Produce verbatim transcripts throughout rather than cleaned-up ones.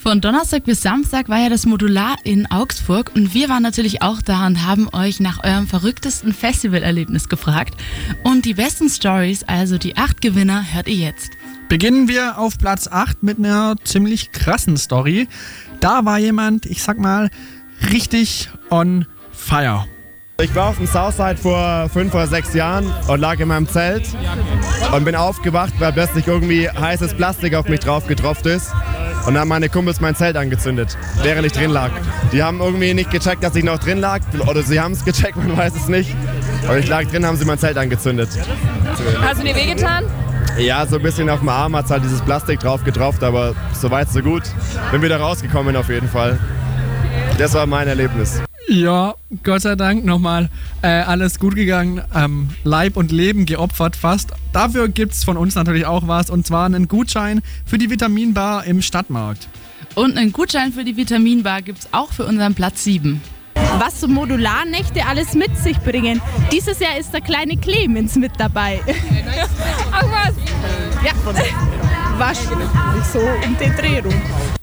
Von Donnerstag bis Samstag war ja das Modular in Augsburg und wir waren natürlich auch da und haben euch nach eurem verrücktesten Festivalerlebnis gefragt. Und die besten Stories, also die acht Gewinner, hört ihr jetzt. Beginnen wir auf Platz acht mit einer ziemlich krassen Story. Da war jemand, ich sag mal, richtig on fire. Ich war auf dem Southside vor fünf oder sechs Jahren und lag in meinem Zelt und bin aufgewacht, weil plötzlich irgendwie heißes Plastik auf mich drauf getropft ist. Und dann haben meine Kumpels mein Zelt angezündet, während ich drin lag. Die haben irgendwie nicht gecheckt, dass ich noch drin lag. Oder sie haben es gecheckt, man weiß es nicht. Aber ich lag drin, haben sie mein Zelt angezündet. Hast du dir wehgetan? Ja, so ein bisschen auf dem Arm hat es halt dieses Plastik drauf getropft, aber so weit, so gut. Bin wieder rausgekommen auf jeden Fall. Das war mein Erlebnis. Ja, Gott sei Dank nochmal äh, alles gut gegangen, ähm, Leib und Leben geopfert fast. Dafür gibt es von uns natürlich auch was, und zwar einen Gutschein für die Vitaminbar im Stadtmarkt. Und einen Gutschein für die Vitaminbar gibt es auch für unseren Platz sieben. Was so Modularnächte alles mit sich bringen. Dieses Jahr ist der kleine Clemens mit dabei. Ach was? Ja, wahrscheinlich so um den Dreh rum.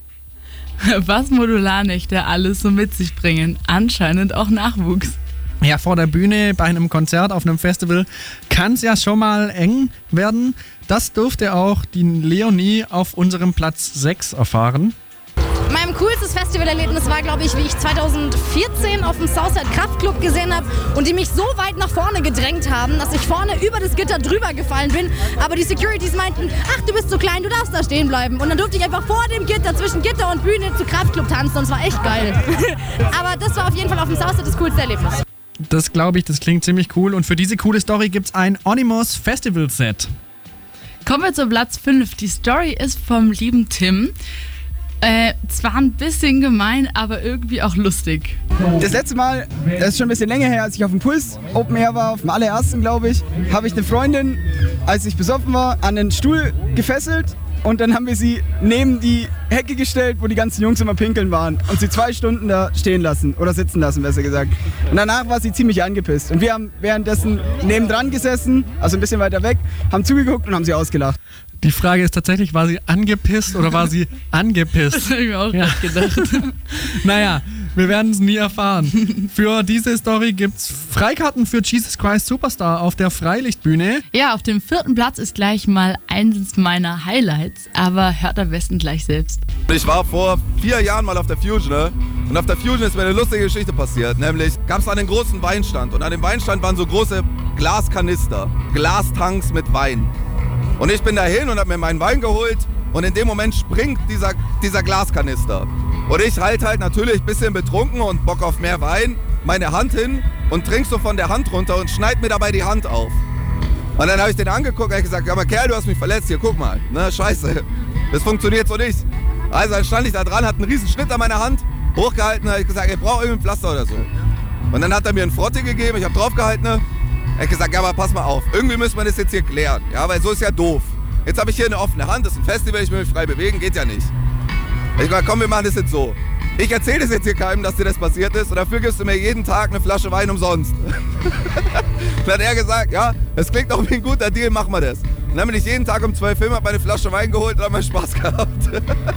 Was Modularnächte alles so mit sich bringen. Anscheinend auch Nachwuchs. Ja, vor der Bühne bei einem Konzert auf einem Festival kann es ja schon mal eng werden. Das durfte auch die Leonie auf unserem Platz sechs erfahren. Mein coolstes Festivalerlebnis war, glaube ich, wie ich zweitausendvierzehn auf dem Southside Kraftclub gesehen habe und die mich so weit nach vorne gedrängt haben, dass ich vorne über das Gitter drüber gefallen bin. Aber die Securities meinten, ach, du bist so klein, du darfst da stehen bleiben. Und dann durfte ich einfach vor dem Gitter, zwischen Gitter und Bühne zu Kraftclub tanzen und es war echt geil. Aber das war auf jeden Fall auf dem Southside das coolste Erlebnis. Das glaube ich, das klingt ziemlich cool. Und für diese coole Story gibt es ein Onymous Festival Set. Kommen wir zu Platz fünf. Die Story ist vom lieben Tim. Äh, zwar ein bisschen gemein, aber irgendwie auch lustig. Das letzte Mal, das ist schon ein bisschen länger her, als ich auf dem Puls Open Air war, auf dem allerersten, glaube ich, habe ich eine Freundin, als ich besoffen war, an den Stuhl gefesselt und dann haben wir sie neben die Hecke gestellt, wo die ganzen Jungs immer pinkeln waren und sie zwei Stunden da stehen lassen oder sitzen lassen, besser gesagt. Und danach war sie ziemlich angepisst und wir haben währenddessen nebendran gesessen, also ein bisschen weiter weg, haben zugeguckt und haben sie ausgelacht. Die Frage ist tatsächlich, war sie angepisst oder war sie angepisst? Das habe ich mir auch ja. gedacht. Naja, wir werden es nie erfahren. Für diese Story gibt es Freikarten für Jesus Christ Superstar auf der Freilichtbühne. Ja, auf dem vierten Platz ist gleich mal eines meiner Highlights, aber hört am besten gleich selbst. Ich war vor vier Jahren mal auf der Fusion, ne? Und auf der Fusion ist mir eine lustige Geschichte passiert. Nämlich gab es einen großen Weinstand und an dem Weinstand waren so große Glaskanister, Glastanks mit Wein. Und ich bin dahin und habe mir meinen Wein geholt und in dem Moment springt dieser, dieser Glaskanister. Und ich halte halt natürlich ein bisschen betrunken und Bock auf mehr Wein, meine Hand hin und trink so von der Hand runter und schneid mir dabei die Hand auf. Und dann habe ich den angeguckt und habe gesagt, aber Kerl, du hast mich verletzt, hier guck mal, ne, scheiße, das funktioniert so nicht. Also dann stand ich da dran, hatte einen riesen Schnitt an meiner Hand, hochgehalten, habe ich gesagt, ihr braucht irgendwie ein Pflaster oder so. Und dann hat er mir einen Frotte gegeben, ich habe draufgehalten, ne? Er hat gesagt, ja, aber pass mal auf, irgendwie müssen wir das jetzt hier klären, ja, weil so ist ja doof. Jetzt habe ich hier eine offene Hand, das ist ein Festival, ich will mich frei bewegen, geht ja nicht. Ich gesagt, komm, wir machen das jetzt so. Ich erzähle das jetzt hier keinem, dass dir das passiert ist und dafür gibst du mir jeden Tag eine Flasche Wein umsonst. Dann hat er gesagt, ja, das klingt doch wie ein guter Deal, machen wir das. Und dann bin ich jeden Tag um zwölf Uhr, habe meine Flasche Wein geholt und habe meinen Spaß gehabt.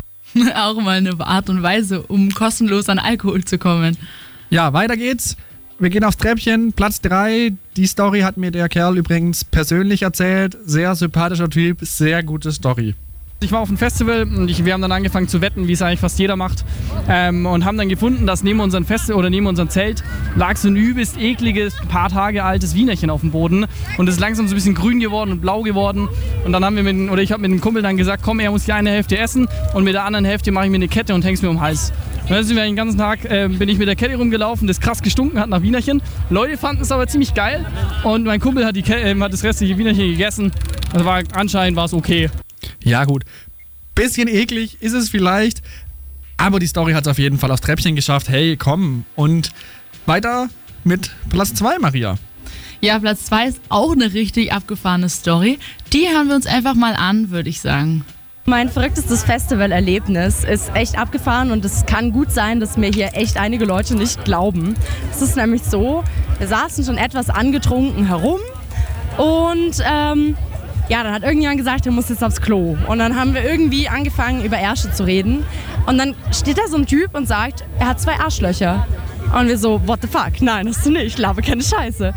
Auch mal eine Art und Weise, um kostenlos an Alkohol zu kommen. Ja, weiter geht's. Wir gehen aufs Treppchen, Platz drei. Die Story hat mir der Kerl übrigens persönlich erzählt. Sehr sympathischer Typ, sehr gute Story. Ich war auf einem Festival und ich, wir haben dann angefangen zu wetten, wie es eigentlich fast jeder macht. Ähm, und haben dann gefunden, dass neben unserem Festival oder neben unserem Zelt lag so ein übelst ekliges, paar Tage altes Wienerchen auf dem Boden. Und es ist langsam so ein bisschen grün geworden und blau geworden. Und dann haben wir mit, oder ich habe mit dem Kumpel dann gesagt, komm, er muss die eine Hälfte essen und mit der anderen Hälfte mache ich mir eine Kette und häng's mir um den Hals. Und dann sind wir den ganzen Tag, äh, bin ich mit der Kette rumgelaufen, das krass gestunken hat nach Wienerchen. Leute fanden es aber ziemlich geil und mein Kumpel hat, die Ke- äh, hat das restliche Wienerchen gegessen. Also war, anscheinend war es okay. Ja gut, bisschen eklig ist es vielleicht, aber die Story hat es auf jeden Fall aufs Treppchen geschafft. Hey, komm. Und weiter mit Platz zwei, Maria. Ja, Platz zwei ist auch eine richtig abgefahrene Story. Die hören wir uns einfach mal an, würde ich sagen. Mein verrücktestes Festivalerlebnis ist echt abgefahren und es kann gut sein, dass mir hier echt einige Leute nicht glauben. Es ist nämlich so, wir saßen schon etwas angetrunken herum und ähm, ja, dann hat irgendjemand gesagt, er muss jetzt aufs Klo. Und dann haben wir irgendwie angefangen, über Ärsche zu reden. Und dann steht da so ein Typ und sagt, er hat zwei Arschlöcher. Und wir so, what the fuck? Nein, hast du nicht, ich laber keine Scheiße.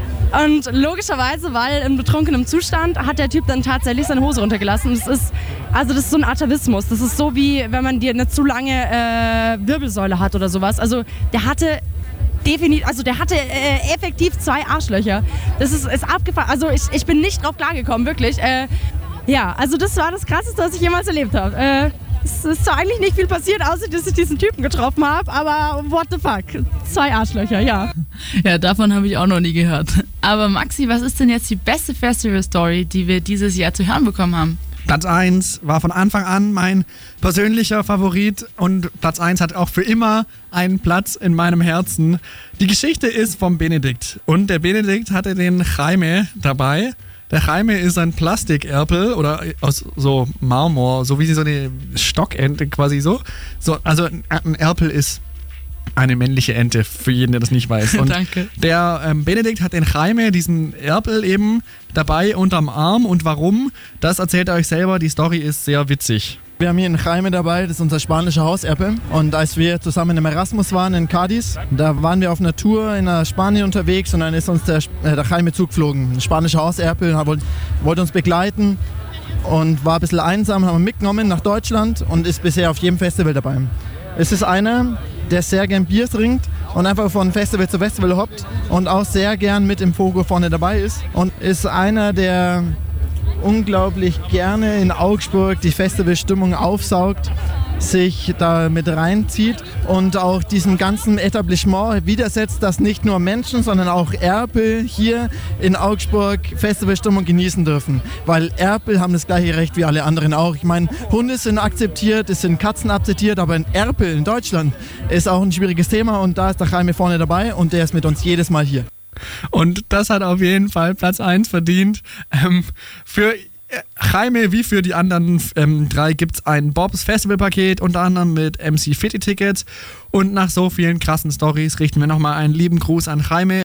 Und logischerweise, weil in betrunkenem Zustand, hat der Typ dann tatsächlich seine Hose runtergelassen. Das ist, also das ist so ein Atavismus. Das ist so wie, wenn man dir eine zu lange äh, Wirbelsäule hat oder sowas. Also der hatte definitiv, also der hatte äh, effektiv zwei Arschlöcher. Das ist, ist abgefahren. Also ich, ich bin nicht drauf klargekommen, wirklich. Äh, ja, also das war das Krasseste, was ich jemals erlebt habe. Äh, Es ist zwar eigentlich nicht viel passiert, außer dass ich diesen Typen getroffen habe, aber what the fuck, zwei Arschlöcher, ja. Ja, davon habe ich auch noch nie gehört. Aber Maxi, was ist denn jetzt die beste Festival-Story, die wir dieses Jahr zu hören bekommen haben? Platz eins war von Anfang an mein persönlicher Favorit und Platz eins hat auch für immer einen Platz in meinem Herzen. Die Geschichte ist vom Benedikt und der Benedikt hatte den Jaime dabei. Der Jaime ist ein Plastikerpel oder aus so Marmor, so wie so eine Stockente quasi so. so also ein Erpel ist eine männliche Ente, für jeden, der das nicht weiß. Und Danke. Der ähm, Benedikt hat den Jaime, diesen Erpel eben, dabei unterm Arm. Und warum, das erzählt er euch selber. Die Story ist sehr witzig. Wir haben hier einen Jaime dabei, das ist unser spanischer Hauserpel. Und als wir zusammen im Erasmus waren in Cádiz, da waren wir auf einer Tour in Spanien unterwegs und dann ist uns der, äh, der Jaime zugeflogen. Ein spanischer Hauserpel, wollte, wollte uns begleiten und war ein bisschen einsam, haben wir mitgenommen nach Deutschland und ist bisher auf jedem Festival dabei. Es ist einer, der sehr gern Bier trinkt und einfach von Festival zu Festival hoppt und auch sehr gern mit im Fogo vorne dabei ist. Und ist einer, der unglaublich gerne in Augsburg die Festivalstimmung aufsaugt, sich da mit reinzieht und auch diesem ganzen Etablissement widersetzt, dass nicht nur Menschen, sondern auch Erpel hier in Augsburg Festivalstimmung genießen dürfen. Weil Erpel haben das gleiche Recht wie alle anderen auch. Ich meine, Hunde sind akzeptiert, es sind Katzen akzeptiert, aber ein Erpel in Deutschland ist auch ein schwieriges Thema und da ist der Jaime vorne dabei und der ist mit uns jedes Mal hier. Und das hat auf jeden Fall Platz eins verdient. Ähm, für Jaime wie für die anderen ähm, drei gibt es ein Bobs Festivalpaket, unter anderem mit M C Fitty Tickets. Und nach so vielen krassen Storys richten wir nochmal einen lieben Gruß an Jaime.